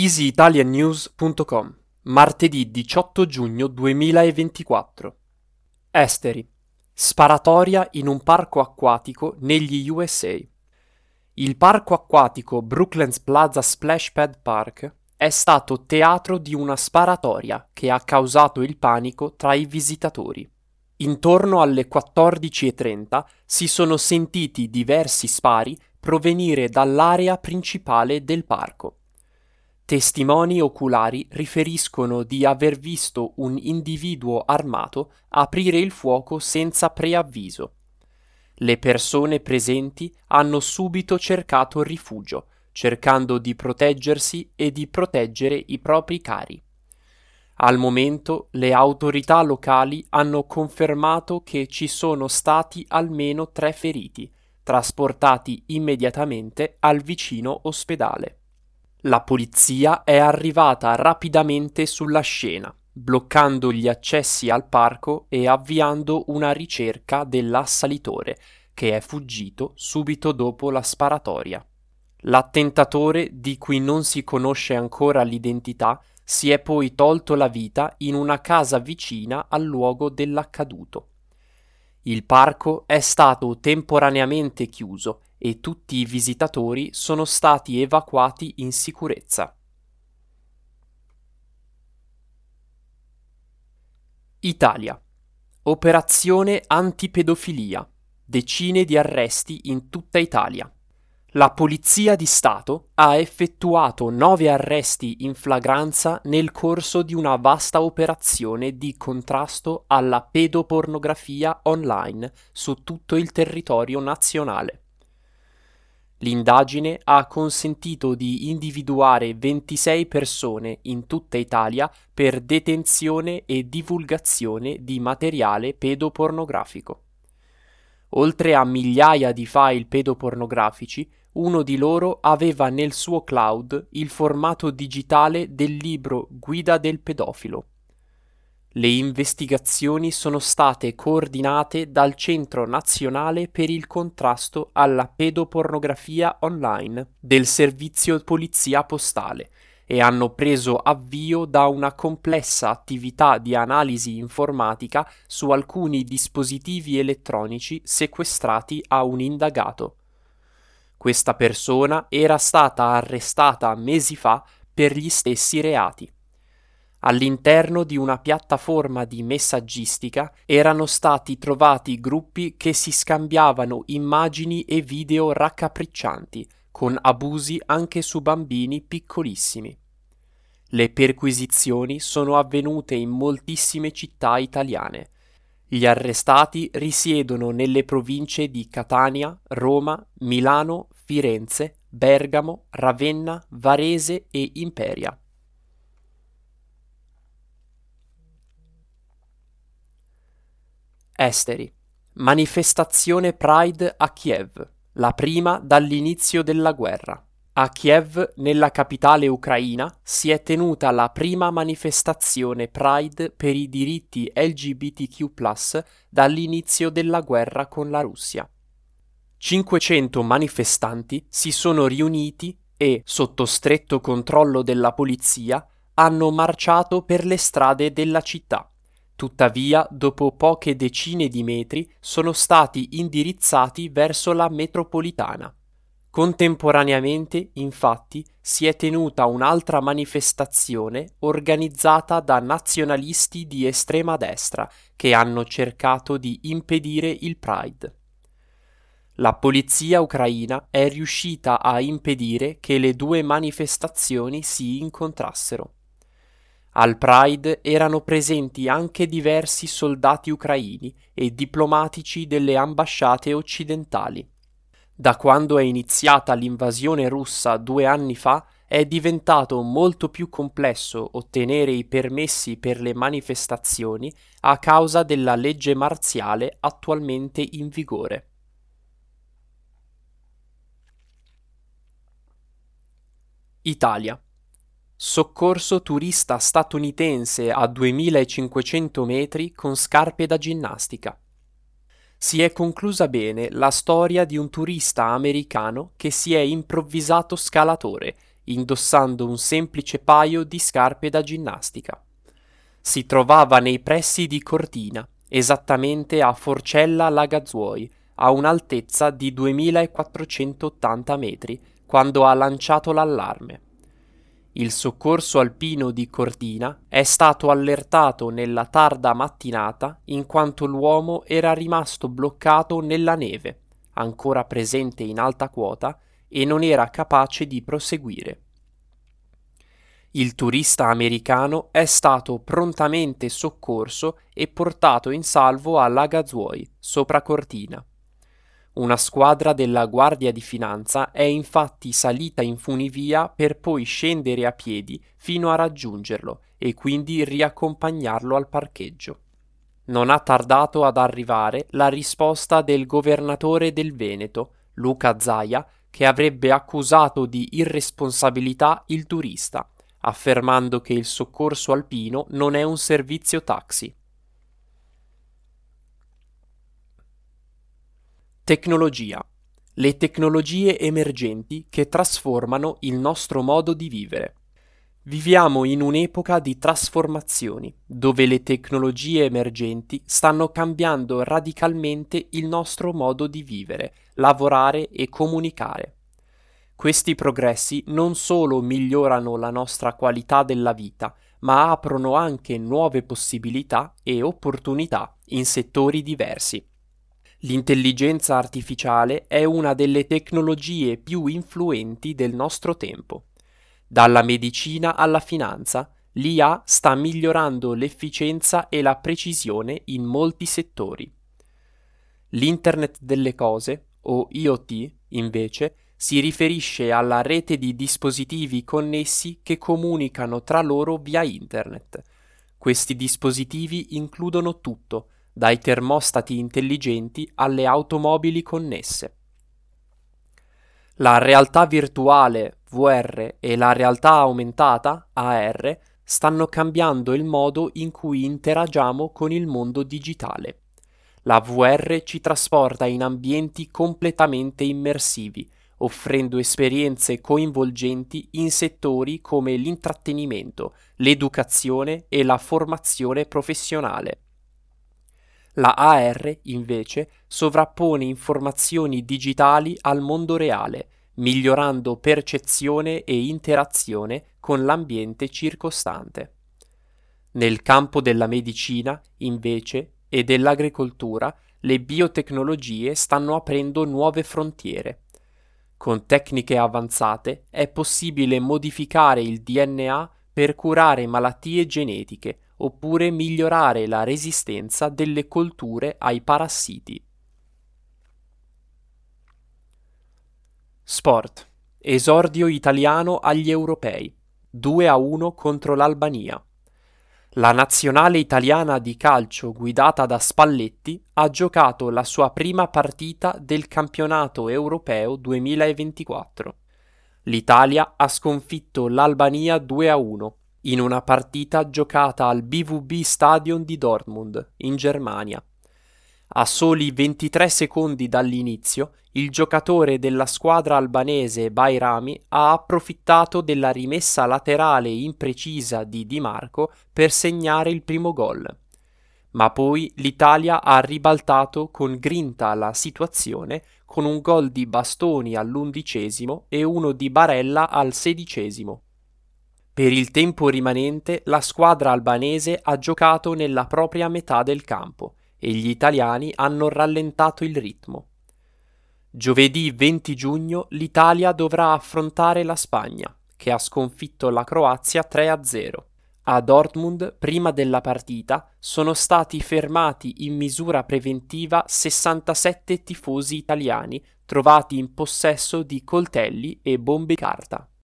easyitaliannews.com, martedì 18 giugno 2024. Esteri. Sparatoria in un parco acquatico negli USA. Il parco acquatico Brooklands Plaza Splash Pad Park è stato teatro di una sparatoria che ha causato il panico tra i visitatori. Intorno alle 14:30 si sono sentiti diversi spari provenire dall'area principale del parco. Testimoni oculari riferiscono di aver visto un individuo armato aprire il fuoco senza preavviso. Le persone presenti hanno subito cercato rifugio, cercando di proteggersi e di proteggere i propri cari. Al momento le autorità locali hanno confermato che ci sono stati almeno 3 feriti, trasportati immediatamente al vicino ospedale. La polizia è arrivata rapidamente sulla scena, bloccando gli accessi al parco e avviando una ricerca dell'assalitore, che è fuggito subito dopo la sparatoria. L'attentatore, di cui non si conosce ancora l'identità, si è poi tolto la vita in una casa vicina al luogo dell'accaduto. Il parco è stato temporaneamente chiuso e tutti i visitatori sono stati evacuati in sicurezza. Italia. Operazione antipedofilia. Decine di arresti in tutta Italia. La Polizia di Stato ha effettuato 9 arresti in flagranza nel corso di una vasta operazione di contrasto alla pedopornografia online su tutto il territorio nazionale. L'indagine ha consentito di individuare 26 persone in tutta Italia per detenzione e divulgazione di materiale pedopornografico. Oltre a migliaia di file pedopornografici, uno di loro aveva nel suo cloud il formato digitale del libro Guida del pedofilo. Le investigazioni sono state coordinate dal Centro Nazionale per il Contrasto alla Pedopornografia Online del Servizio Polizia Postale e hanno preso avvio da una complessa attività di analisi informatica su alcuni dispositivi elettronici sequestrati a un indagato. Questa persona era stata arrestata mesi fa per gli stessi reati. All'interno di una piattaforma di messaggistica erano stati trovati gruppi che si scambiavano immagini e video raccapriccianti, con abusi anche su bambini piccolissimi. Le perquisizioni sono avvenute in moltissime città italiane. Gli arrestati risiedono nelle province di Catania, Roma, Milano, Firenze, Bergamo, Ravenna, Varese e Imperia. Esteri. Manifestazione Pride a Kiev, la prima dall'inizio della guerra. A Kiev, nella capitale ucraina, si è tenuta la prima manifestazione Pride per i diritti LGBTQ+, dall'inizio della guerra con la Russia. 500 manifestanti si sono riuniti e, sotto stretto controllo della polizia, hanno marciato per le strade della città. Tuttavia, dopo poche decine di metri, sono stati indirizzati verso la metropolitana. Contemporaneamente, infatti, si è tenuta un'altra manifestazione organizzata da nazionalisti di estrema destra che hanno cercato di impedire il Pride. La polizia ucraina è riuscita a impedire che le 2 manifestazioni si incontrassero. Al Pride erano presenti anche diversi soldati ucraini e diplomatici delle ambasciate occidentali. Da quando è iniziata l'invasione russa 2 anni fa, è diventato molto più complesso ottenere i permessi per le manifestazioni a causa della legge marziale attualmente in vigore. Italia. Soccorso turista statunitense a 2500 metri con scarpe da ginnastica. Si è conclusa bene la storia di un turista americano che si è improvvisato scalatore indossando un semplice paio di scarpe da ginnastica. Si trovava nei pressi di Cortina, esattamente a Forcella Lagazuoi, a un'altezza di 2480 metri, quando ha lanciato l'allarme. Il soccorso alpino di Cortina è stato allertato nella tarda mattinata in quanto l'uomo era rimasto bloccato nella neve, ancora presente in alta quota, e non era capace di proseguire. Il turista americano è stato prontamente soccorso e portato in salvo a Lagazuoi, sopra Cortina. Una squadra della Guardia di Finanza è infatti salita in funivia per poi scendere a piedi fino a raggiungerlo e quindi riaccompagnarlo al parcheggio. Non ha tardato ad arrivare la risposta del governatore del Veneto, Luca Zaia, che avrebbe accusato di irresponsabilità il turista, affermando che il soccorso alpino non è un servizio taxi. Tecnologia. Le tecnologie emergenti che trasformano il nostro modo di vivere. Viviamo in un'epoca di trasformazioni, dove le tecnologie emergenti stanno cambiando radicalmente il nostro modo di vivere, lavorare e comunicare. Questi progressi non solo migliorano la nostra qualità della vita, ma aprono anche nuove possibilità e opportunità in settori diversi. L'intelligenza artificiale è una delle tecnologie più influenti del nostro tempo. Dalla medicina alla finanza, l'IA sta migliorando l'efficienza e la precisione in molti settori. L'Internet delle cose, o IoT, invece, si riferisce alla rete di dispositivi connessi che comunicano tra loro via Internet. Questi dispositivi includono tutto, dai termostati intelligenti alle automobili connesse. La realtà virtuale VR e la realtà aumentata AR stanno cambiando il modo in cui interagiamo con il mondo digitale. La VR ci trasporta in ambienti completamente immersivi, offrendo esperienze coinvolgenti in settori come l'intrattenimento, l'educazione e la formazione professionale. La AR, invece, sovrappone informazioni digitali al mondo reale, migliorando percezione e interazione con l'ambiente circostante. Nel campo della medicina, invece, e dell'agricoltura, le biotecnologie stanno aprendo nuove frontiere. Con tecniche avanzate è possibile modificare il DNA per curare malattie genetiche oppure migliorare la resistenza delle colture ai parassiti. Sport. Esordio italiano agli europei. 2-1 contro l'Albania. La nazionale italiana di calcio guidata da Spalletti ha giocato la sua prima partita del campionato europeo 2024. L'Italia ha sconfitto l'Albania 2-1 in una partita giocata al BVB Stadion di Dortmund, in Germania. A soli 23 secondi dall'inizio, il giocatore della squadra albanese Bayrami ha approfittato della rimessa laterale imprecisa di Di Marco per segnare il primo gol. Ma poi l'Italia ha ribaltato con grinta la situazione con un gol di Bastoni all'11° e uno di Barella al 16°. Per il tempo rimanente la squadra albanese ha giocato nella propria metà del campo e gli italiani hanno rallentato il ritmo. Giovedì 20 giugno l'Italia dovrà affrontare la Spagna, che ha sconfitto la Croazia 3-0. A Dortmund, prima della partita, sono stati fermati in misura preventiva 67 tifosi italiani trovati in possesso di coltelli e bombe carta.